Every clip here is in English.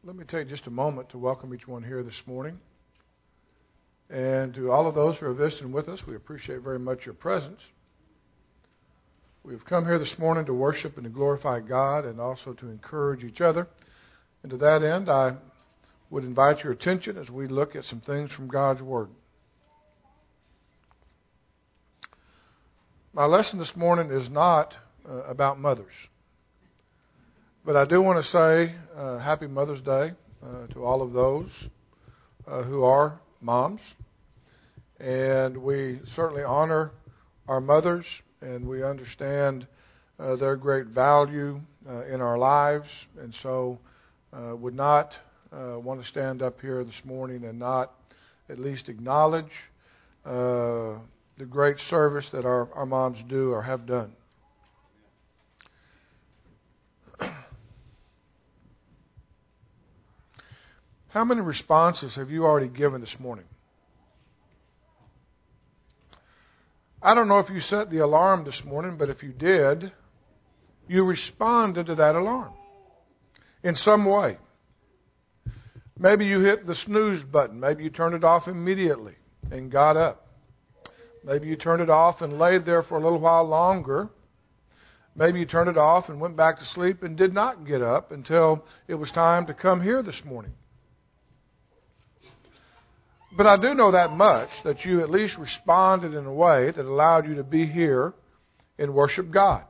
Let me take just a moment to welcome each one here this morning. And to all of those who are visiting with us, we appreciate very much your presence. We've come here this morning to worship and to glorify God and also to encourage each other. And to that end, I would invite your attention as we look at some things from God's Word. My lesson this morning is not about mothers. But I do want to say Happy Mother's Day to all of those who are moms. And we certainly honor our mothers, and we understand their great value in our lives. And so would not want to stand up here this morning and not at least acknowledge the great service that our moms do or have done. How many responses have you already given this morning? I don't know if you set the alarm this morning, but if you did, you responded to that alarm in some way. Maybe you hit the snooze button. Maybe you turned it off immediately and got up. Maybe you turned it off and laid there for a little while longer. Maybe you turned it off and went back to sleep and did not get up until it was time to come here this morning. But I do know that much, that you at least responded in a way that allowed you to be here and worship God.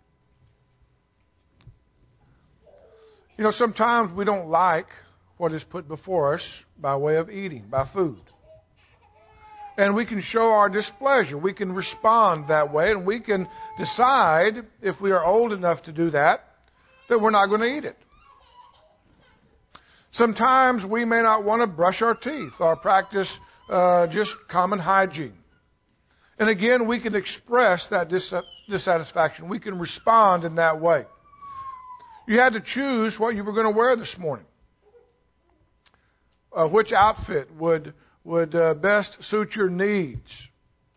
You know, sometimes we don't like what is put before us by way of eating, by food. And we can show our displeasure. We can respond that way, and we can decide, if we are old enough to do that we're not going to eat it. Sometimes we may not want to brush our teeth or practice just common hygiene. And again, we can express that dissatisfaction. We can respond in that way. You had to choose what you were going to wear this morning. Which outfit would best suit your needs?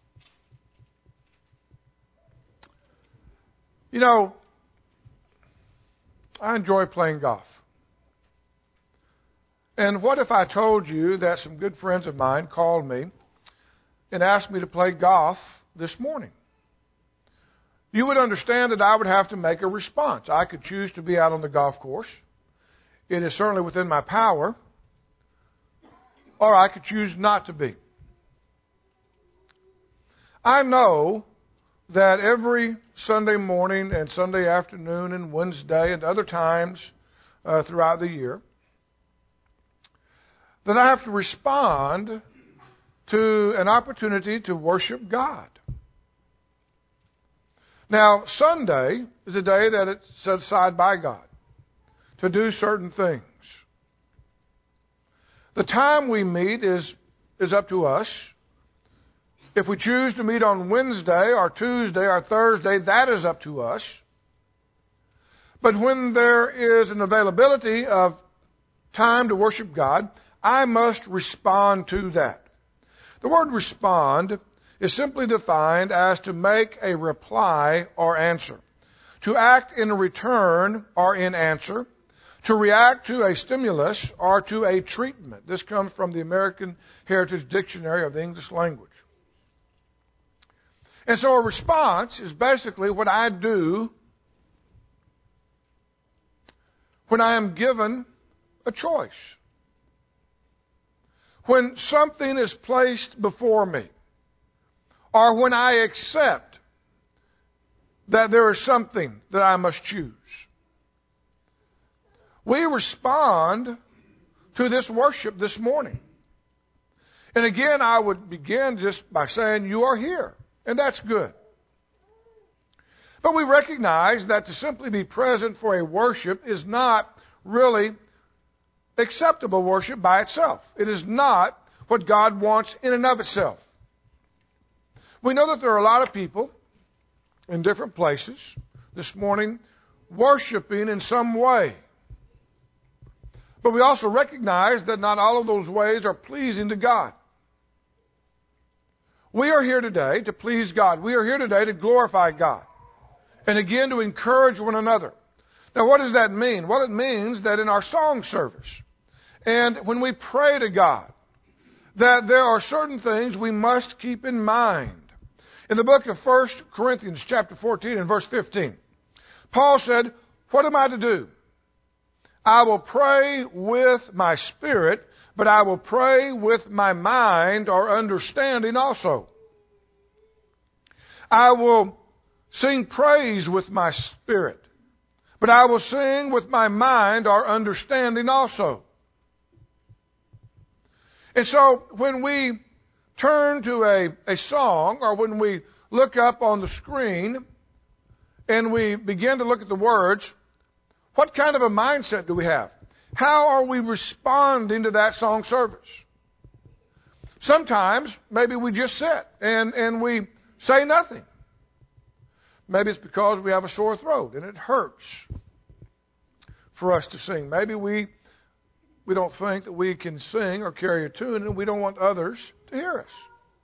You know, I enjoy playing golf. And what if I told you that some good friends of mine called me and asked me to play golf this morning? You would understand that I would have to make a response. I could choose to be out on the golf course. It is certainly within my power. Or I could choose not to be. I know that every Sunday morning and Sunday afternoon and Wednesday and other times throughout the year, that I have to respond to an opportunity to worship God. Now, Sunday is a day that it's set aside by God to do certain things. The time we meet is up to us. If we choose to meet on Wednesday or Tuesday or Thursday, that is up to us. But when there is an availability of time to worship God, I must respond to that. The word respond is simply defined as to make a reply or answer, to act in return or in answer, to react to a stimulus or to a treatment. This comes from the American Heritage Dictionary of the English language. And so a response is basically what I do when I am given a choice. When something is placed before me, or when I accept that there is something that I must choose. We respond to this worship this morning. And again, I would begin just by saying you are here, and that's good. But we recognize that to simply be present for a worship is not really acceptable worship by itself. It is not what God wants in and of itself. We know that there are a lot of people in different places this morning worshiping in some way. But we also recognize that not all of those ways are pleasing to God. We are here today to please God. We are here today to glorify God. And again, to encourage one another. Now, what does that mean? Well, it means that in our song service, And when we pray to God, that there are certain things we must keep in mind. In the book of 1 Corinthians chapter 14 and verse 15, Paul said, what am I to do? I will pray with my spirit, but I will pray with my mind or understanding also. I will sing praise with my spirit, but I will sing with my mind or understanding also. And so when we turn to a song, or when we look up on the screen and we begin to look at the words, what kind of a mindset do we have? How are we responding to that song service? Sometimes maybe we just sit and we say nothing. Maybe it's because we have a sore throat and it hurts for us to sing. Maybe we don't think that we can sing or carry a tune, and we don't want others to hear us.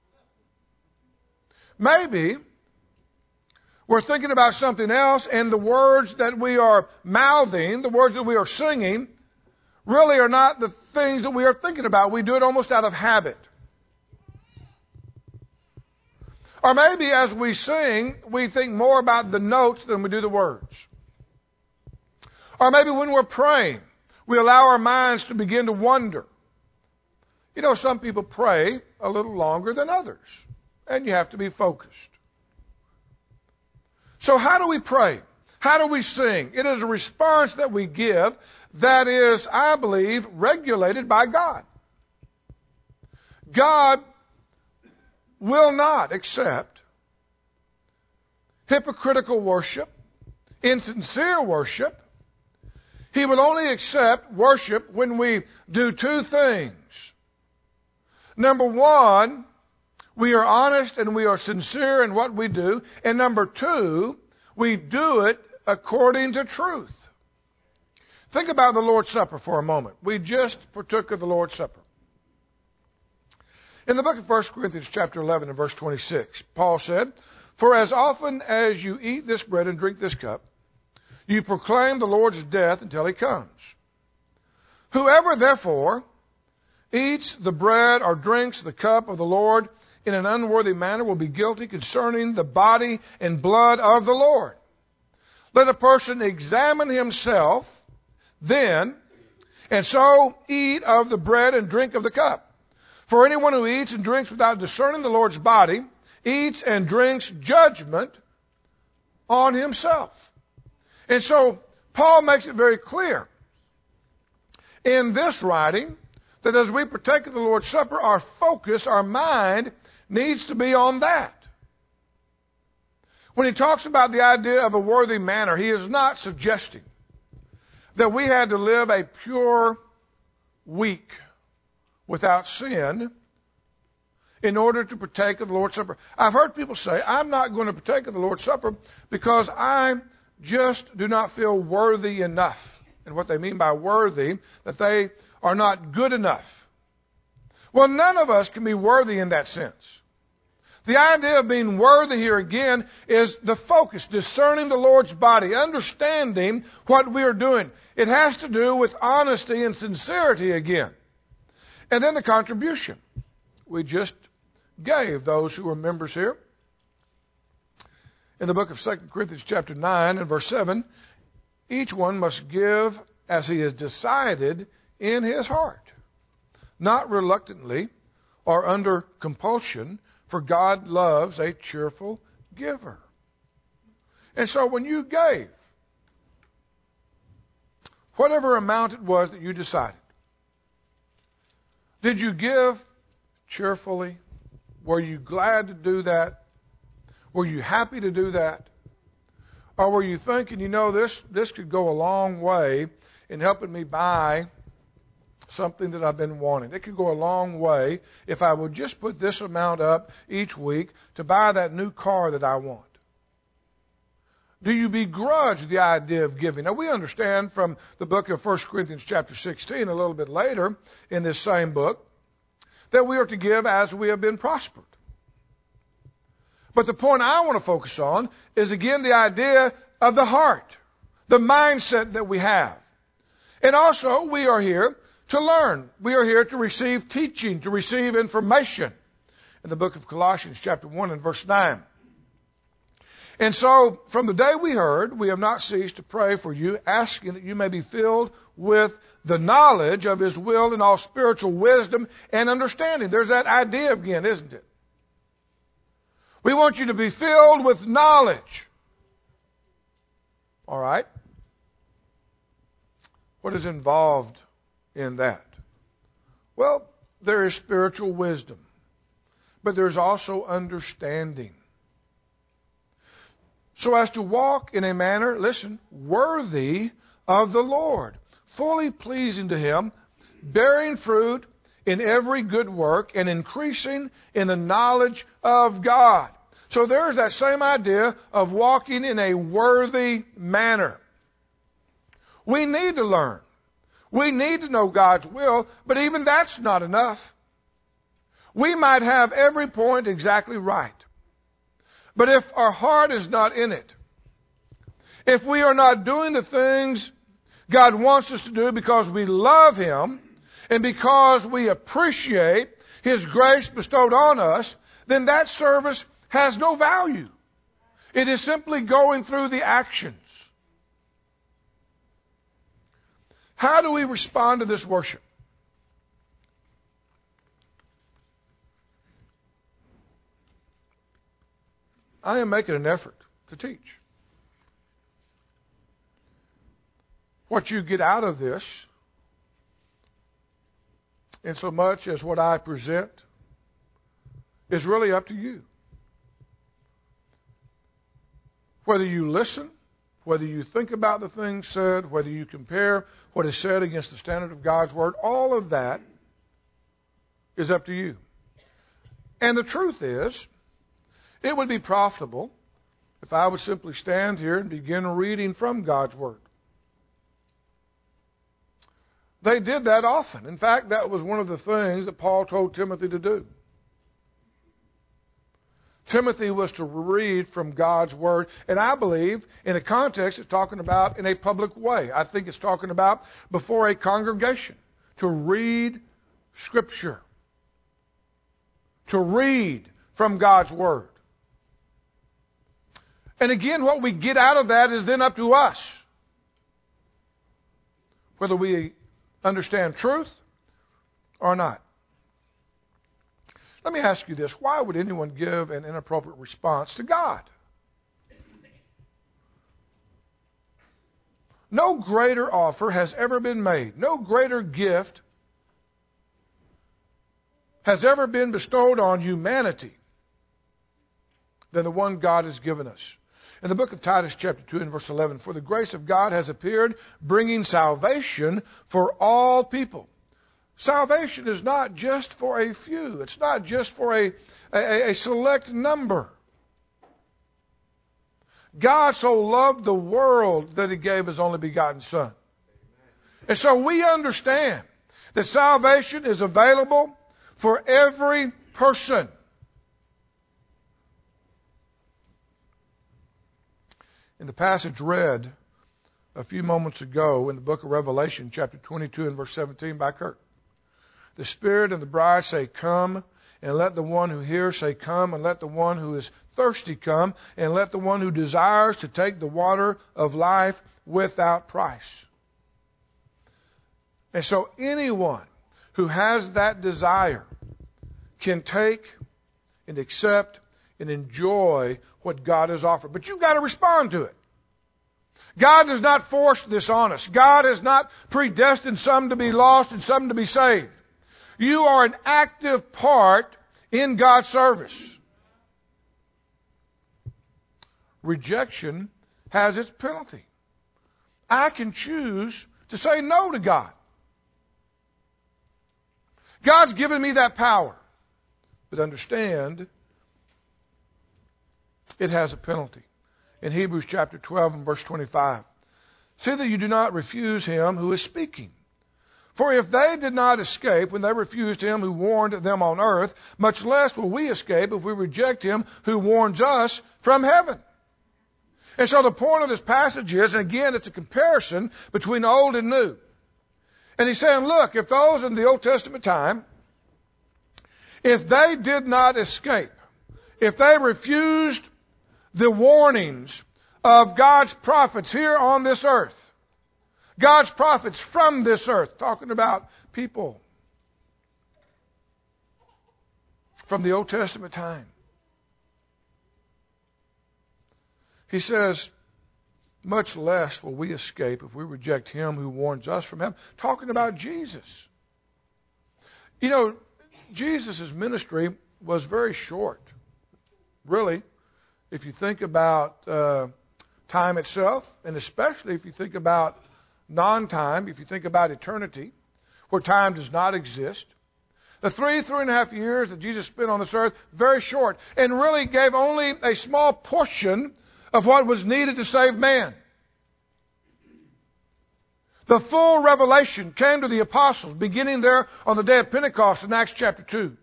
Maybe we're thinking about something else, and the words that we are mouthing, the words that we are singing, really are not the things that we are thinking about. We do it almost out of habit. Or maybe as we sing, we think more about the notes than we do the words. Or maybe when we're praying, we allow our minds to begin to wander. You know, some people pray a little longer than others, and you have to be focused. So how do we pray? How do we sing? It is a response that we give that is, I believe, regulated by God. God will not accept hypocritical worship, insincere worship. He will only accept worship when we do two things. Number one, we are honest and we are sincere in what we do. And number two, we do it according to truth. Think about the Lord's Supper for a moment. We just partook of the Lord's Supper. In the book of 1 Corinthians chapter 11 and verse 26, Paul said, for as often as you eat this bread and drink this cup, you proclaim the Lord's death until he comes. Whoever therefore eats the bread or drinks the cup of the Lord in an unworthy manner will be guilty concerning the body and blood of the Lord. Let a person examine himself then, and so eat of the bread and drink of the cup. For anyone who eats and drinks without discerning the Lord's body eats and drinks judgment on himself. And so Paul makes it very clear in this writing that as we partake of the Lord's Supper, our focus, our mind needs to be on that. When he talks about the idea of a worthy manner, he is not suggesting that we had to live a pure week without sin in order to partake of the Lord's Supper. I've heard people say, I'm not going to partake of the Lord's Supper because I just do not feel worthy enough. And what they mean by worthy, that they are not good enough. Well, none of us can be worthy in that sense. The idea of being worthy here again is the focus, discerning the Lord's body, understanding what we are doing. It has to do with honesty and sincerity again. And then the contribution. We just gave those who were members here. In the book of 2 Corinthians chapter 9 and verse 7, each one must give as he has decided in his heart, not reluctantly or under compulsion, for God loves a cheerful giver. And so when you gave, whatever amount it was that you decided, did you give cheerfully? Were you glad to do that? Were you happy to do that? Or were you thinking, you know, this could go a long way in helping me buy something that I've been wanting. It could go a long way if I would just put this amount up each week to buy that new car that I want. Do you begrudge the idea of giving? Now, we understand from the book of 1 Corinthians chapter 16, a little bit later in this same book, that we are to give as we have been prospered. But the point I want to focus on is, again, the idea of the heart, the mindset that we have. And also, we are here to learn. We are here to receive teaching, to receive information. In the book of Colossians, chapter 1 and verse 9. And so, from the day we heard, we have not ceased to pray for you, asking that you may be filled with the knowledge of His will and all spiritual wisdom and understanding. There's that idea again, isn't it? We want you to be filled with knowledge. All right? What is involved in that? Well, there is spiritual wisdom, but there's also understanding. So as to walk in a manner, listen, worthy of the Lord, fully pleasing to Him, bearing fruit in every good work and increasing in the knowledge of God. So there's that same idea of walking in a worthy manner. We need to learn. We need to know God's will, but even that's not enough. We might have every point exactly right. But if our heart is not in it, if we are not doing the things God wants us to do because we love Him and because we appreciate His grace bestowed on us, then that service has no value. It is simply going through the actions. How do we respond to this worship? I am making an effort to teach. What you get out of this, in so much as what I present, is really up to you. Whether you listen, whether you think about the things said, whether you compare what is said against the standard of God's Word, all of that is up to you. And the truth is, it would be profitable if I would simply stand here and begin reading from God's Word. They did that often. In fact, that was one of the things that Paul told Timothy to do. Timothy was to read from God's Word, and I believe in a context it's talking about in a public way. I think it's talking about before a congregation, to read Scripture, to read from God's Word. And again, what we get out of that is then up to us. Whether we understand truth or not. Let me ask you this. Why would anyone give an inappropriate response to God? No greater offer has ever been made. No greater gift has ever been bestowed on humanity than the one God has given us. In the book of Titus, chapter 2 and verse 11, for the grace of God has appeared, bringing salvation for all people. Salvation is not just for a few. It's not just for a select number. God so loved the world that He gave His only begotten Son. And so we understand that salvation is available for every person. In the passage read a few moments ago in the book of Revelation, chapter 22 and verse 17 by Kurt, the Spirit and the bride say, come, and let the one who hears say, come, and let the one who is thirsty come, and let the one who desires to take the water of life without price. And so anyone who has that desire can take and accept and enjoy what God has offered. But you've got to respond to it. God does not force this on us. God has not predestined some to be lost and some to be saved. You are an active part in God's service. Rejection has its penalty. I can choose to say no to God. God's given me that power. But understand, it has a penalty. In Hebrews chapter 12 and verse 25, see that you do not refuse him who is speaking. For if they did not escape when they refused him who warned them on earth, much less will we escape if we reject him who warns us from heaven. And so the point of this passage is, and again it's a comparison between old and new, And he's saying, look, if those in the Old Testament time, if they did not escape, if they refused the warnings of God's prophets here on this earth, God's prophets from this earth, talking about people from the Old Testament time. He says, much less will we escape if we reject him who warns us from heaven. Talking about Jesus. You know, Jesus' ministry was very short. Really, if you think about time itself, and especially if you think about non-time, if you think about eternity, where time does not exist. The 3.5 years that Jesus spent on this earth, very short, and really gave only a small portion of what was needed to save man. The full revelation came to the apostles beginning there on the day of Pentecost in Acts chapter 2.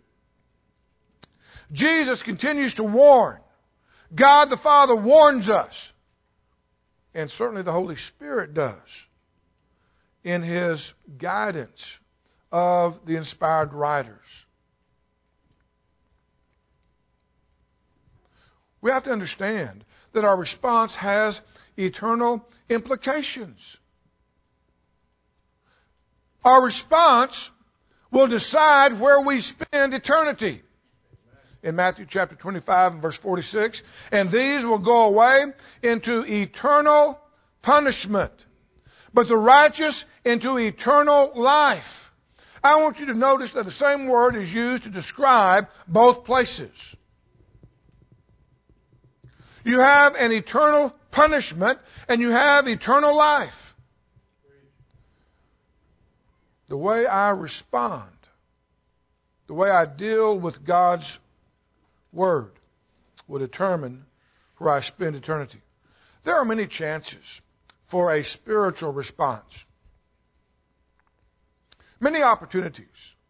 Jesus continues to warn. God the Father warns us. And certainly the Holy Spirit does in His guidance of the inspired writers. We have to understand that our response has eternal implications. Our response will decide where we spend eternity. In Matthew chapter 25 and verse 46, and these will go away into eternal punishment, but the righteous into eternal life. I want you to notice that the same word is used to describe both places. You have an eternal punishment and you have eternal life. The way I respond, the way I deal with God's Word will determine where I spend eternity. There are many chances for a spiritual response. Many opportunities.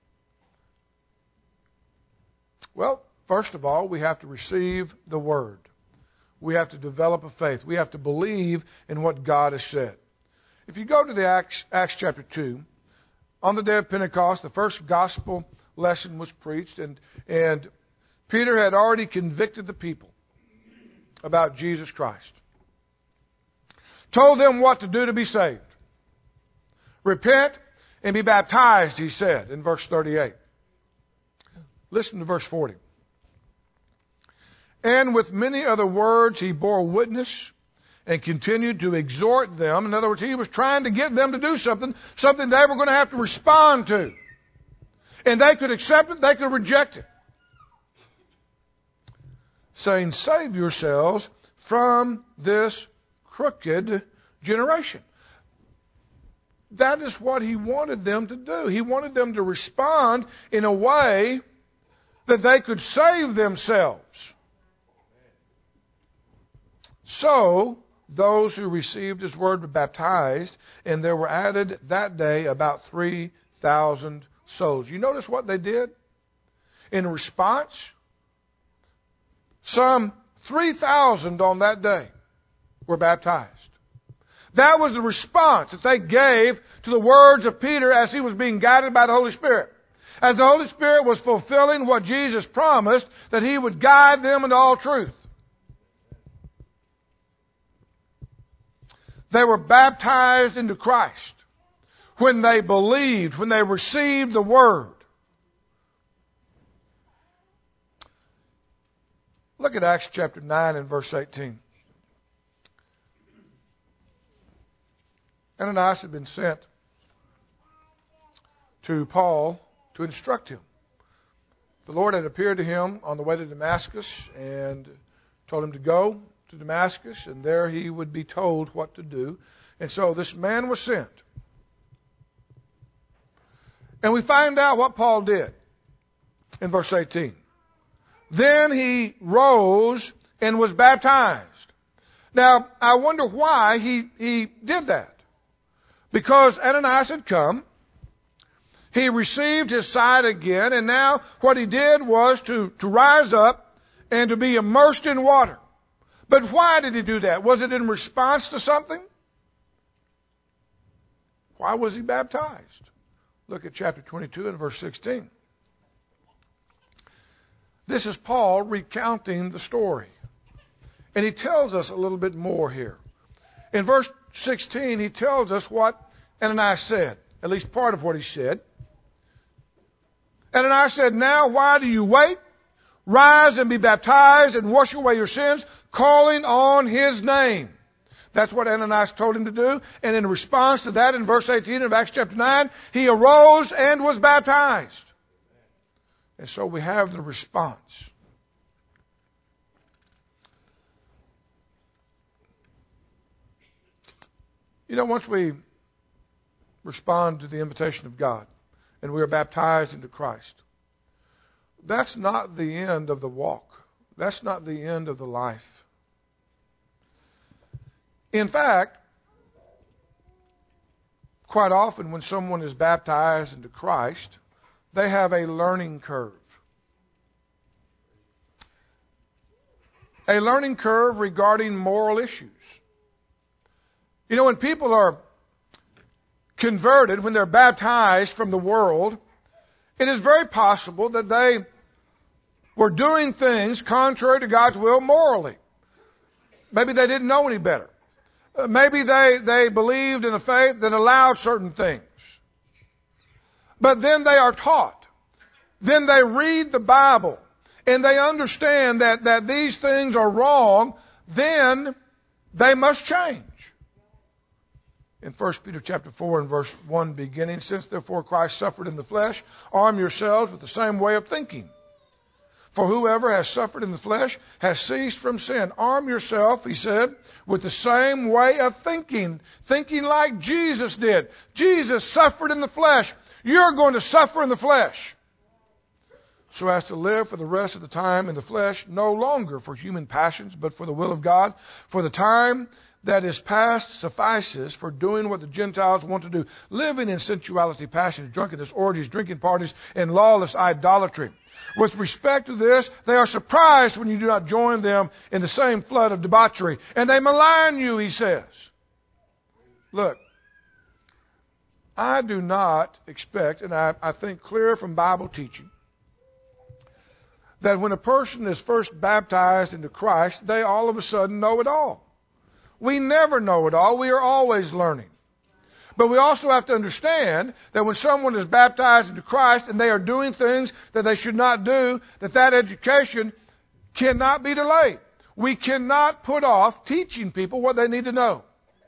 Well, first of all, we have to receive the Word. We have to develop a faith. We have to believe in what God has said. If you go to the Acts chapter 2, on the day of Pentecost, the first gospel lesson was preached, and Peter had already convicted the people about Jesus Christ. Told them what to do to be saved. Repent and be baptized, he said in verse 38. Listen to verse 40. And with many other words he bore witness and continued to exhort them. In other words, he was trying to get them to do something they were going to have to respond to. And they could accept it, they could reject it. Saying, save yourselves from this crooked generation. That is what he wanted them to do. He wanted them to respond in a way that they could save themselves. So, those who received his word were baptized, and there were added that day about 3,000 souls. You notice what they did? In response, some 3,000 on that day were baptized. That was the response that they gave to the words of Peter as he was being guided by the Holy Spirit. As the Holy Spirit was fulfilling what Jesus promised, that he would guide them into all truth. They were baptized into Christ when they believed, when they received the Word. Look at Acts chapter 9 and verse 18. Ananias had been sent to Paul to instruct him. The Lord had appeared to him on the way to Damascus and told him to go to Damascus, and there he would be told what to do. And so this man was sent. And we find out what Paul did in verse 18. Then he rose and was baptized. Now, I wonder why he did that. Because Ananias had come, he received his sight again, and now what he did was to rise up and to be immersed in water. But why did he do that? Was it in response to something? Why was he baptized? Look at chapter 22 and verse 16. This is Paul recounting the story. And he tells us a little bit more here. In verse 16, he tells us what Ananias said, at least part of what he said. Ananias said, "Now why do you wait? Rise and be baptized and wash away your sins, calling on his name." That's what Ananias told him to do. And in response to that, in verse 18 of Acts chapter 9, he arose and was baptized. And so we have the response. You know, once we respond to the invitation of God and we are baptized into Christ, that's not the end of the walk. That's not the end of the life. In fact, quite often when someone is baptized into Christ, they have a learning curve. A learning curve regarding moral issues. You know, when people are converted, when they're baptized from the world, it is very possible that they were doing things contrary to God's will morally. Maybe they didn't know any better. Maybe they believed in a faith that allowed certain things. But then they are taught. Then they read the Bible and they understand that these things are wrong. Then they must change. In 1 Peter chapter 4 and verse 1 beginning, "Since therefore Christ suffered in the flesh, arm yourselves with the same way of thinking. For whoever has suffered in the flesh has ceased from sin." Arm yourself, he said, with the same way of thinking. Thinking like Jesus did. Jesus suffered in the flesh. You're going to suffer in the flesh. So as to live for the rest of the time in the flesh, no longer for human passions, but for the will of God. For the time that is past suffices for doing what the Gentiles want to do, living in sensuality, passions, drunkenness, orgies, drinking parties, and lawless idolatry. With respect to this, they are surprised when you do not join them in the same flood of debauchery. And they malign you, he says. Look, I do not expect, and I think clear from Bible teaching, that when a person is first baptized into Christ, they all of a sudden know it all. We never know it all. We are always learning. But we also have to understand that when someone is baptized into Christ and they are doing things that they should not do, that education cannot be delayed. We cannot put off teaching people what they need to know.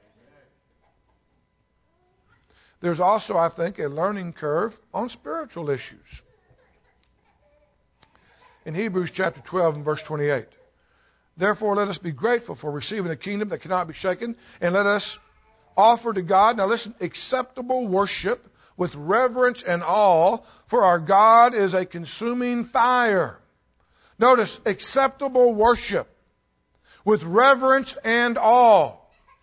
There's also, I think, a learning curve on spiritual issues. In Hebrews chapter 12 and verse 28, "Therefore let us be grateful for receiving a kingdom that cannot be shaken, and let us offer to God," now listen, "acceptable worship with reverence and awe, for our God is a consuming fire." Notice, acceptable worship with reverence and awe.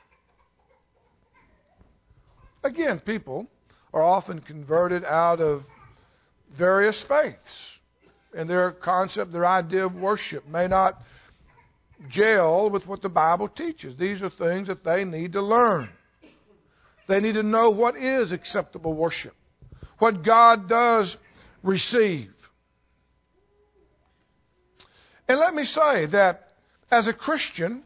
Again, people are often converted out of various faiths, and their concept, their idea of worship may not gel with what the Bible teaches. These are things that they need to learn. They need to know what is acceptable worship, what God does receive. And let me say that as a Christian,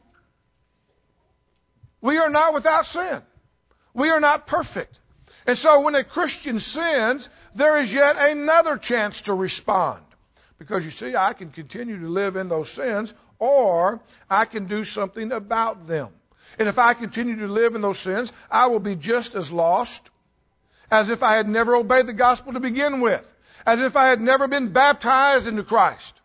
we are not without sin. We are not perfect. And so when a Christian sins, there is yet another chance to respond. Because you see, I can continue to live in those sins, or I can do something about them. And if I continue to live in those sins, I will be just as lost as if I had never obeyed the gospel to begin with, as if I had never been baptized into Christ.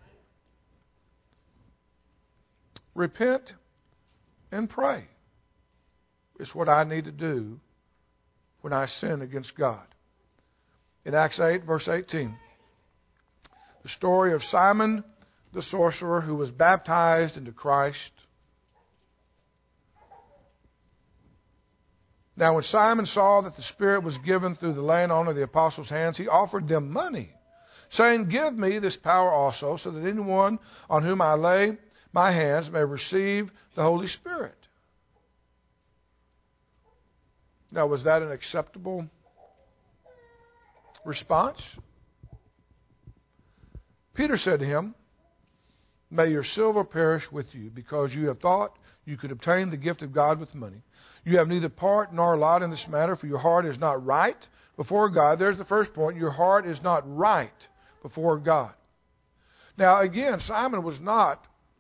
Repent and pray is what I need to do when I sin against God. In Acts 8, verse 18, the story of Simon the sorcerer who was baptized into Christ. Now when Simon saw that the Spirit was given through the laying on of the apostles' hands, he offered them money, saying, "Give me this power also, so that anyone on whom I lay my hands may receive the Holy Spirit." Now, was that an acceptable response? Peter said to him, "May your silver perish with you, because you have thought you could obtain the gift of God with money. You have neither part nor lot in this matter, for your heart is not right before God." There's the first point. Your heart is not right before God. Now, again, Simon was not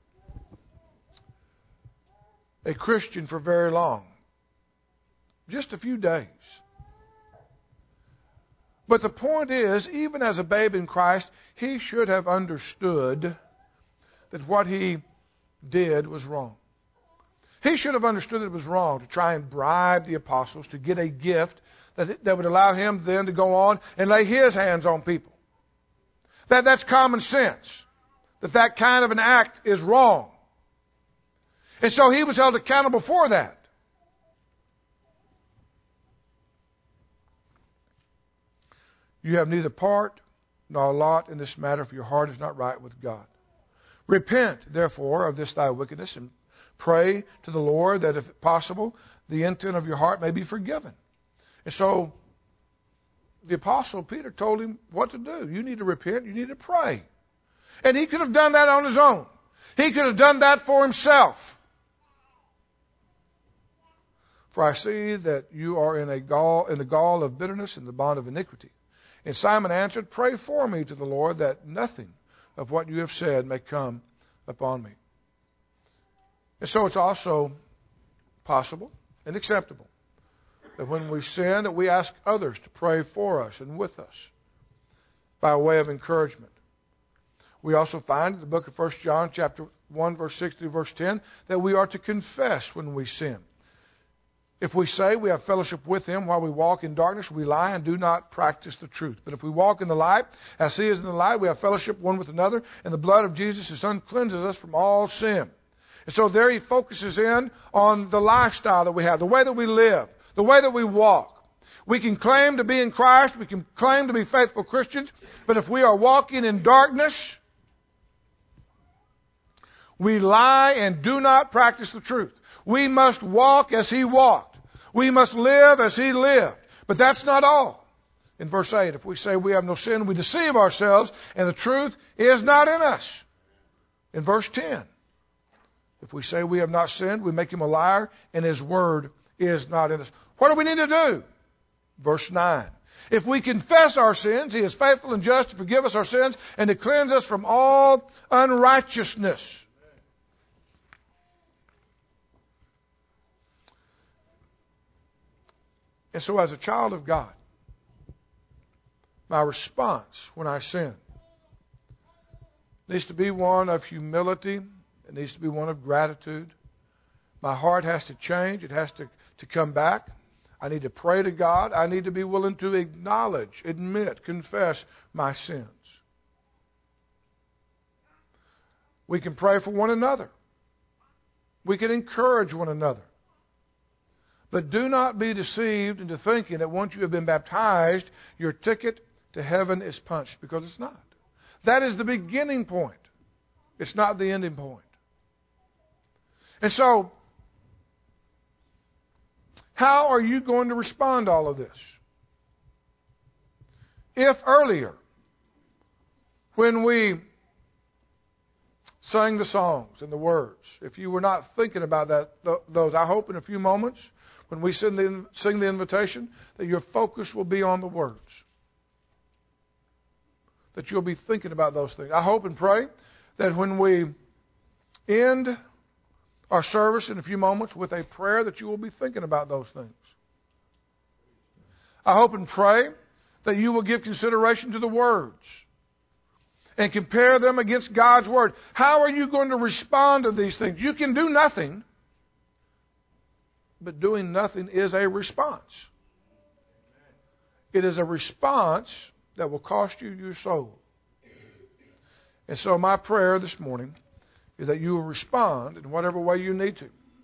a Christian for very long. Just a few days. But the point is, even as a babe in Christ, he should have understood that what he did was wrong. He should have understood that it was wrong to try and bribe the apostles to get a gift that would allow him then to go on and lay his hands on people. That's common sense. That kind of an act is wrong. And so he was held accountable for that. You have neither part nor lot in this matter, for your heart is not right with God. Repent, therefore, of this thy wickedness, and pray to the Lord that, if possible, the intent of your heart may be forgiven. And so the Apostle Peter told him what to do. You need to repent. You need to pray. And he could have done that on his own. He could have done that for himself. For I see that you are in the gall of bitterness and the bond of iniquity. And Simon answered, "Pray for me to the Lord, that nothing of what you have said may come upon me." And so it's also possible and acceptable that when we sin, that we ask others to pray for us and with us by way of encouragement. We also find in the book of 1 John chapter 1, verse 6 to verse 10, that we are to confess when we sin. If we say we have fellowship with him while we walk in darkness, we lie and do not practice the truth. But if we walk in the light, as he is in the light, we have fellowship one with another, and the blood of Jesus, his son, cleanses us from all sin. And so there he focuses in on the lifestyle that we have, the way that we live, the way that we walk. We can claim to be in Christ, we can claim to be faithful Christians, but if we are walking in darkness, we lie and do not practice the truth. We must walk as he walked. We must live as he lived. But that's not all. In verse 8, if we say we have no sin, we deceive ourselves, and the truth is not in us. In verse 10, if we say we have not sinned, we make him a liar, and his word is not in us. What do we need to do? Verse 9. If we confess our sins, he is faithful and just to forgive us our sins and to cleanse us from all unrighteousness. And so as a child of God, my response when I sin needs to be one of humility. It needs to be one of gratitude. My heart has to change. It has to come back. I need to pray to God. I need to be willing to acknowledge, admit, confess my sins. We can pray for one another. We can encourage one another. But do not be deceived into thinking that once you have been baptized, your ticket to heaven is punched, because it's not. That is the beginning point. It's not the ending point. And so, how are you going to respond to all of this? If earlier, when we sang the songs and the words, if you were not thinking about those, I hope in a few moments, when we sing the invitation, that your focus will be on the words. That you'll be thinking about those things. I hope and pray that when we end our service in a few moments with a prayer, that you will be thinking about those things. I hope and pray that you will give consideration to the words and compare them against God's Word. How are you going to respond to these things? You can do nothing, but doing nothing is a response. It is a response that will cost you your soul. And so my prayer this morning is that you will respond in whatever way you need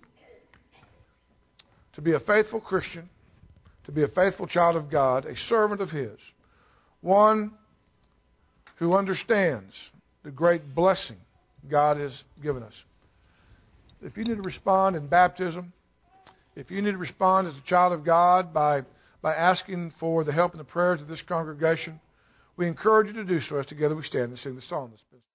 to be a faithful Christian, to be a faithful child of God, a servant of His, one who understands the great blessing God has given us. If you need to respond in baptism, If you need to respond as a child of God by asking for the help and the prayers of this congregation, we encourage you to do so as together we stand and sing the song.